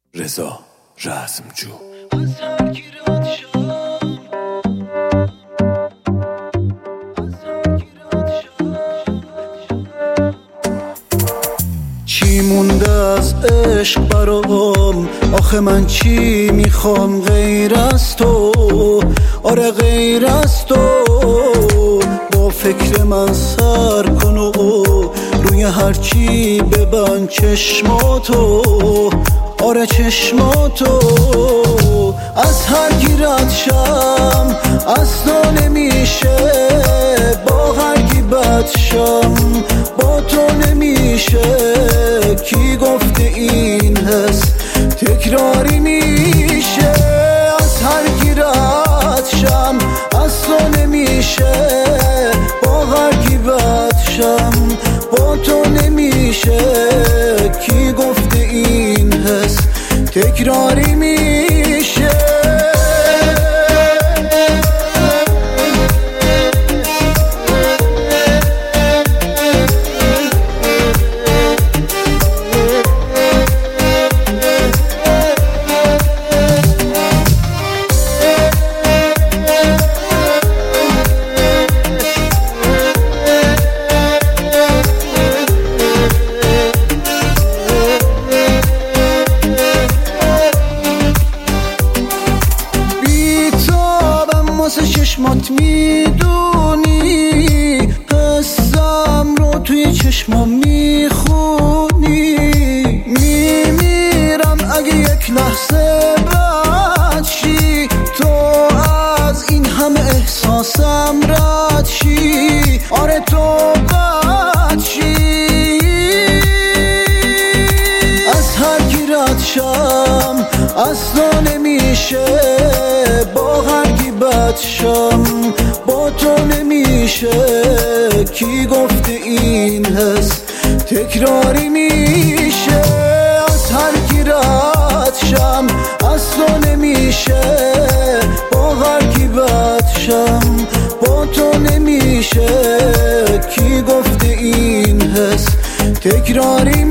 رضا رزمجو. چی مونده از عشق برام؟ آخه من چی میخوام غیر از تو؟ آره غیر از تو. با فکر من سر کن و روی هرچی ببند چشماتو. آره چشماتو. از هر گیرت شم اصلا نمیشه، با هر گی بد شم با تو نمیشه. کی گفته این حس تکراری میشه؟ از هر گیرت شم اصلا نمیشه، با هر گی بد شم با تو نمیشه. کی گفته این حس تکراری میشه؟ واسه چشمات میدونی، حسم رو توی چشمام میخونی. میمیرم اگه یک لحظه رد شی، تو از این همه احساسم رد شی. آره تو رد شی. از هر گیرت شم اصلا نمیشه، با هر گی بد شم با تو نمیشه. کی گفته این حس تکراری میشه؟ از هر گیرت شم اصلا نمیشه، با هر گی بد شم با تو نمیشه. کی گفته این حس تکراری